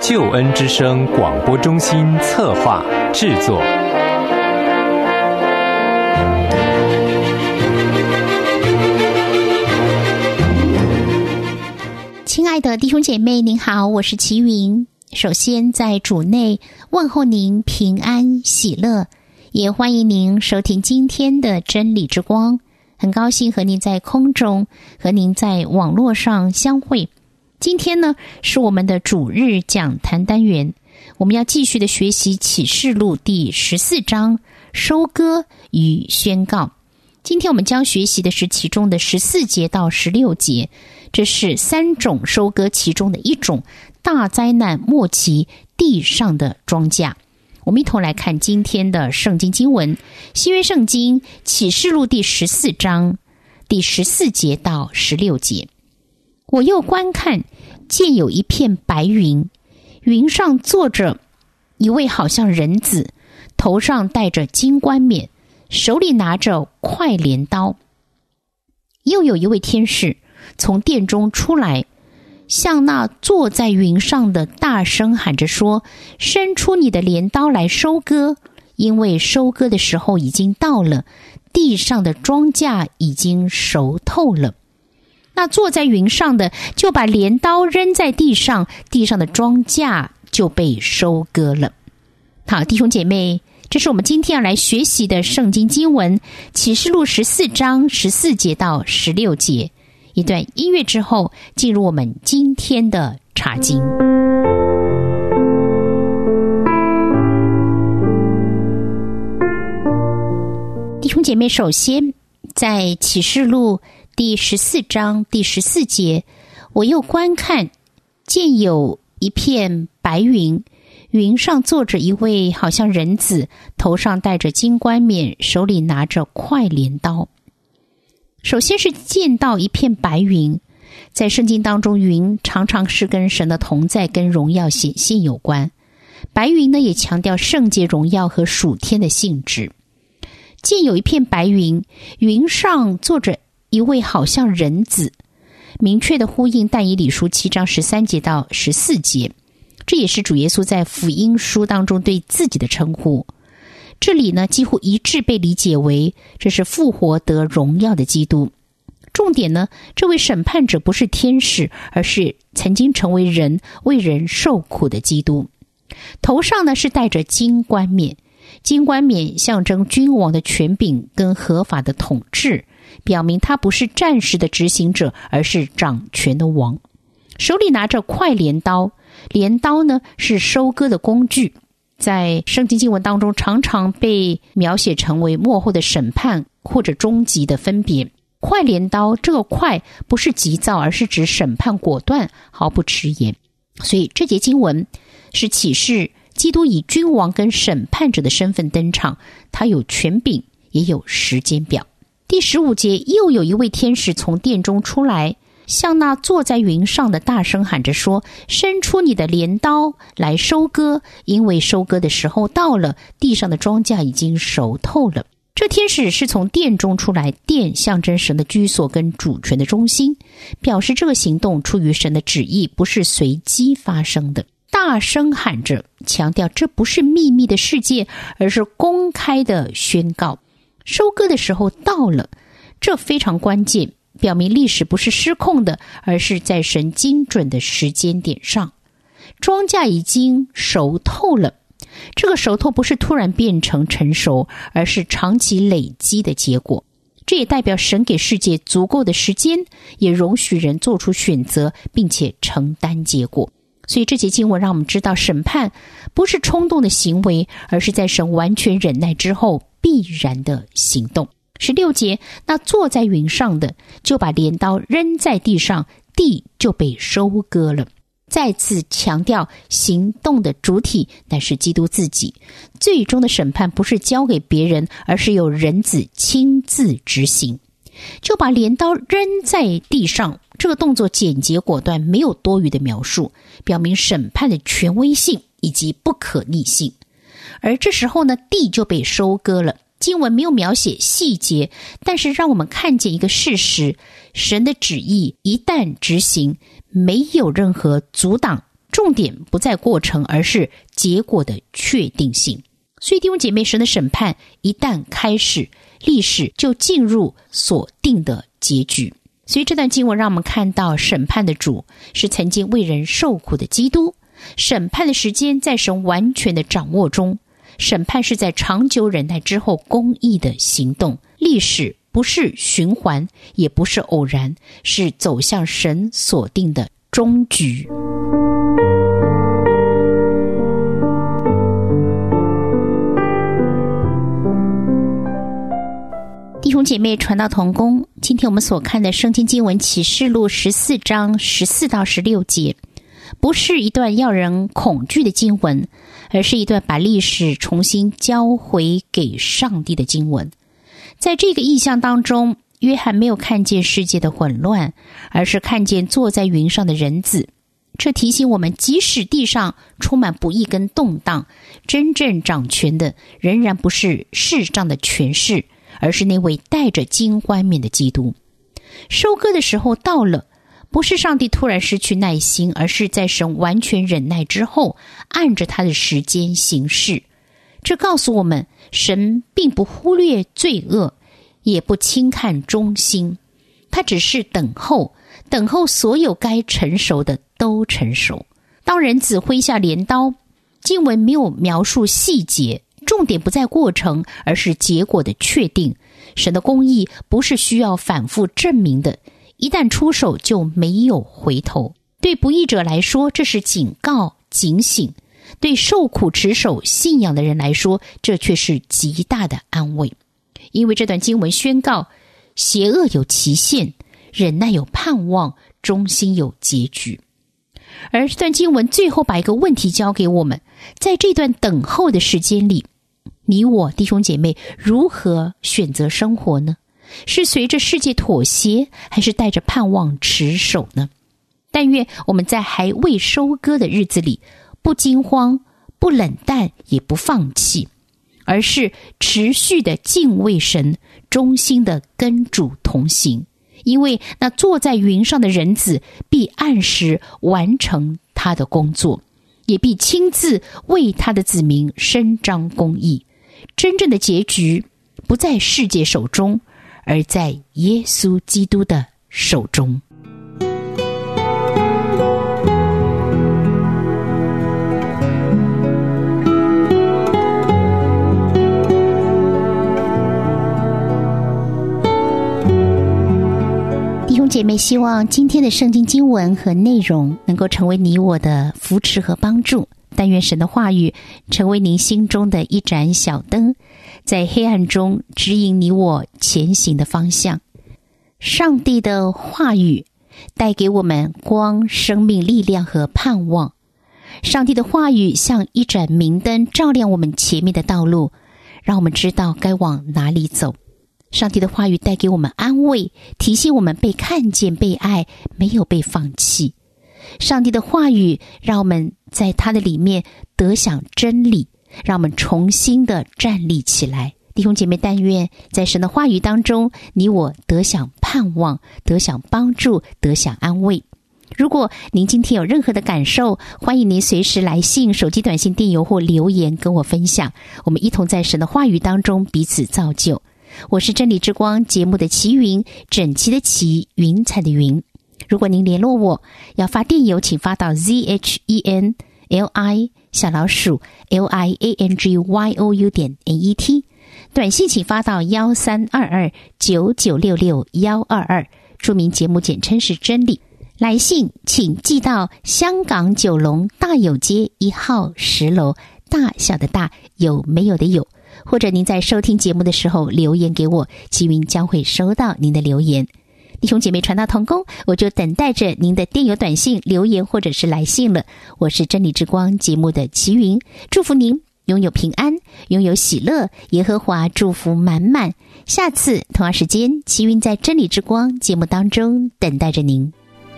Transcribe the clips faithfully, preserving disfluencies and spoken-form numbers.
救恩之声广播中心策划制作。 亲爱的弟兄姐妹，您好，我是齐云。首先在主内问候您平安喜乐，也欢迎您收听今天的真理之光。很高兴和您在空中，和您在网络上相会。今天呢，是我们的主日讲坛单元，我们要继续的学习启示录第十四章收割与宣告。今天我们将学习的是其中的十四节到十六节，这是三种收割其中的一种，大灾难末期地上的庄稼。我们一同来看今天的圣经经文，新约圣经启示录第十四章第十四节到十六节。我又观看，见有一片白云，云上坐着一位好像人子，头上戴着金冠冕，手里拿着快镰刀。又有一位天使从殿中出来，向那坐在云上的大声喊着说：伸出你的镰刀来收割，因为收割的时候已经到了，地上的庄稼已经熟透了。那坐在云上的就把镰刀扔在地上，地上的庄稼就被收割了。好，弟兄姐妹，这是我们今天要来学习的圣经经文，启示录十四章十四节到十六节。一段音乐之后，进入我们今天的查经。弟兄姐妹，首先在启示录第十四章第十四节，我又观看，见有一片白云，云上坐着一位好像人子，头上戴着金冠冕，手里拿着快镰刀。首先是见到一片白云，在圣经当中，云常常是跟神的同在跟荣耀显现有关。白云呢，也强调圣洁荣耀和属天的性质。见有一片白云，云上坐着一位好像人子，明确的呼应但以理书七章十三节到十四节，这也是主耶稣在福音书当中对自己的称呼。这里呢，几乎一致被理解为这是复活得荣耀的基督。重点呢，这位审判者不是天使，而是曾经成为人，为人受苦的基督。头上呢是戴着金冠冕，金冠冕象征君王的权柄跟合法的统治，表明他不是暂时的执行者，而是掌权的王。手里拿着快镰刀，镰刀呢是收割的工具，在圣经经文当中常常被描写成为末后的审判或者终极的分别。快镰刀，这个快不是急躁，而是指审判果断，毫不迟延。所以这节经文是启示基督以君王跟审判者的身份登场，他有权柄，也有时间表。第十五节，又有一位天使从殿中出来，向那坐在云上的大声喊着说：伸出你的镰刀来收割，因为收割的时候到了，地上的庄稼已经熟透了。这天使是从殿中出来，殿象征神的居所跟主权的中心，表示这个行动出于神的旨意，不是随机发生的。大声喊着，强调这不是秘密的世界，而是公开的宣告。收割的时候到了，这非常关键，表明历史不是失控的，而是在神精准的时间点上。庄稼已经熟透了，这个熟透不是突然变成成熟，而是长期累积的结果。这也代表神给世界足够的时间，也容许人做出选择，并且承担结果。所以这节经文让我们知道，审判不是冲动的行为，而是在神完全忍耐之后必然的行动。十六节，那坐在云上的就把镰刀扔在地上，地就被收割了。再次强调行动的主体乃是基督自己，最终的审判不是交给别人，而是由人子亲自执行。就把镰刀扔在地上，这个动作简洁果断，没有多余的描述，表明审判的权威性以及不可逆性。而这时候呢，地就被收割了。经文没有描写细节，但是让我们看见一个事实，神的旨意一旦执行，没有任何阻挡重点不在过程，而是结果的确定性。所以弟兄姐妹，神的审判一旦开始，历史就进入所定的结局。所以这段经文让我们看到，审判的主是曾经为人受苦的基督，审判的时间在神完全的掌握中，审判是在长久忍耐之后公义的行动。历史不是循环，也不是偶然，是走向神所定的终局。弟兄姐妹，传道同工，今天我们所看的圣经经文启示录十四章十四到十六节，不是一段要人恐惧的经文，而是一段把历史重新交回给上帝的经文。在这个意象当中，约翰没有看见世界的混乱，而是看见坐在云上的人子。这提醒我们，即使地上充满不义跟动荡，真正掌权的仍然不是世上的权势，而是那位带着金冠冕的基督。收割的时候到了，不是上帝突然失去耐心，而是在神完全忍耐之后，按着他的时间行事。这告诉我们，神并不忽略罪恶，也不轻看忠心，他只是等候，等候所有该成熟的都成熟。当人子挥下镰刀，经文没有描述细节，重点不在过程，而是结果的确定。神的公义不是需要反复证明的，一旦出手就没有回头。对不义者来说，这是警告、警醒；对受苦持守信仰的人来说，这却是极大的安慰。因为这段经文宣告，邪恶有期限，忍耐有盼望，忠心有结局。而这段经文最后把一个问题交给我们，在这段等候的时间里，你我弟兄姐妹如何选择生活呢？是随着世界妥协，还是带着盼望持守呢？但愿我们在还未收割的日子里，不惊慌，不冷淡，也不放弃，而是持续的敬畏神，忠心的跟主同行。因为那坐在云上的人子必按时完成他的工作，也必亲自为他的子民伸张公义。真正的结局不在世界手中，而在耶稣基督的手中。弟兄姐妹，希望今天的圣经经文和内容能够成为你我的扶持和帮助。但愿神的话语成为您心中的一盏小灯，在黑暗中指引你我前行的方向。上帝的话语带给我们光、生命、力量和盼望。上帝的话语像一盏明灯，照亮我们前面的道路，让我们知道该往哪里走。上帝的话语带给我们安慰，提醒我们被看见、被爱，没有被放弃。上帝的话语让我们在他的里面得享真理，让我们重新的站立起来。弟兄姐妹，但愿在神的话语当中，你我得享盼望，得享帮助，得享安慰。如果您今天有任何的感受，欢迎您随时来信、手机短信、电邮或留言跟我分享，我们一同在神的话语当中彼此造就。我是真理之光节目的齐云，整齐的齐，云彩的云。如果您联络我，要发电邮，请发到 z h e n l i 小老鼠 l i a n g y o u 点 n e t， 短信请发到一三二二九九六六一二二，注明节目简称是真理。来信请寄到香港九龙大有街一号十楼，大小的大，有没有的有。或者您在收听节目的时候留言给我，齐云将会收到您的留言。弟兄姐妹，传道同工，我就等待着您的电邮、短信、留言或者是来信了。我是真理之光节目的齐云，祝福您拥有平安，拥有喜乐，耶和华祝福满满。下次同样时间，齐云在真理之光节目当中等待着您。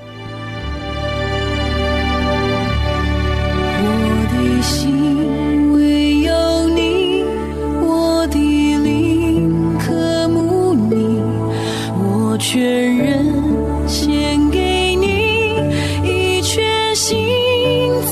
我的心唯有你，我的灵渴慕你，我全人献给你，一全心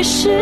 是